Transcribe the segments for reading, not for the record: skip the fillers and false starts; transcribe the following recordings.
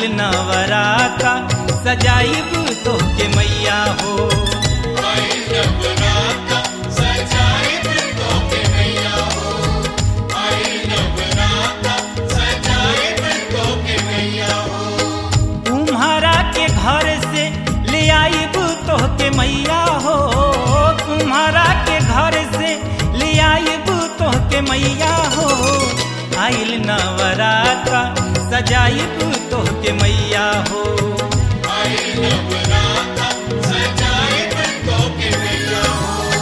आइल नवराता सजाइब तोहके मैया हो। आइल नवराता सजाइब तोहके मैया हो। आइल नवराता सजाइब तोहके मैया हो। तुम्हारा के घर से ले आइब तोहके मैया हो। तुम्हारा के घर से ले आइब तोहके मैया हो। आइल नवराता सजाइब तोहके मैया हो। आइल नवराता सजाइब तोहके मैया हो।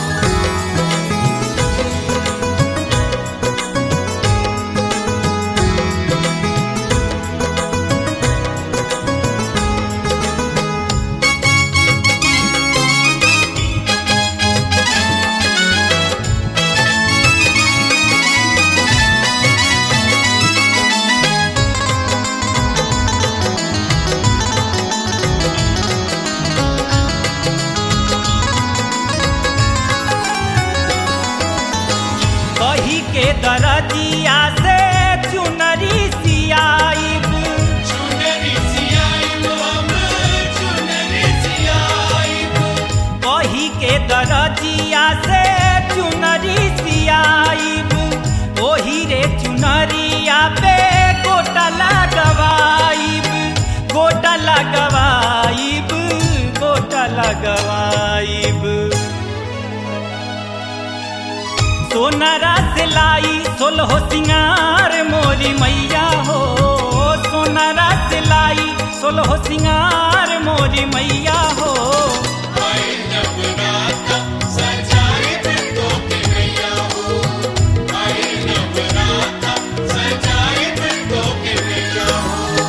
कही के दरदिया से चुनरी सियाइब। चुनरी सियाइब हम चुनरी सियाइब। कही के दरदिया से चुनरी सियाइब। ओही रे चुनरिया पे गोटा लगवाइब। गोटा लगवाइब। गोटा लगवाइब। सोनारा से लाई सोलहो सिंगार मोरी मैया हो। सोनारा से लाई सोलहो सिंगार मोरी मैया हो। आइल नवराता सजाइब तोहके मैया हो। आइल नवराता सजाइब तोहके मैया हो।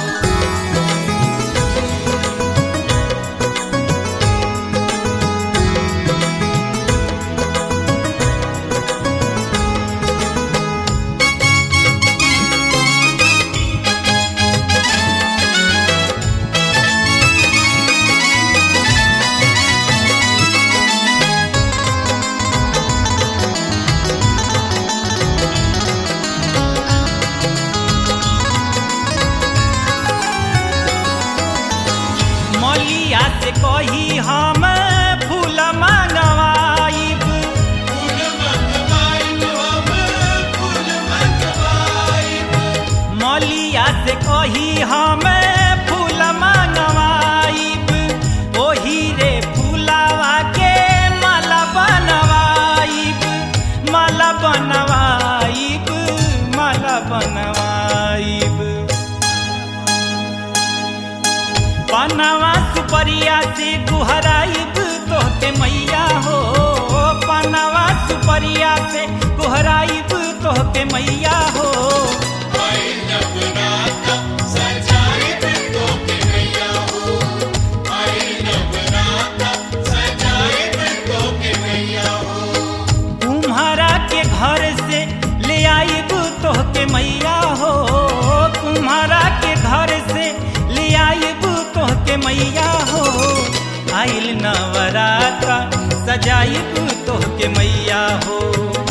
मलिया से कही हम फूल मंगवाइब। फूल मंगवाइब हम फूल मंगवाइब। मलिया से कही हम फूल मंगवाइब। ओही रे फूलावा के माला बनवाइब। माला बनवाइब। माला बनवाइब। पनवा सुपरिया से गुहराइब तोहके मैया हो। पनवा सुपरिया से गुहराइब तोहके मैया हो। आइल नवराता सजाइब तोहके मैया हो। आइल नवराता सजाइब तोहके मैया हो। तुम्हारा के घर से ले आइब तोहके मैया हो। तुम्हारा के घर से ले आइब तोहके मैया हो। आइल नवराता सजाइब तोहके मैया हो।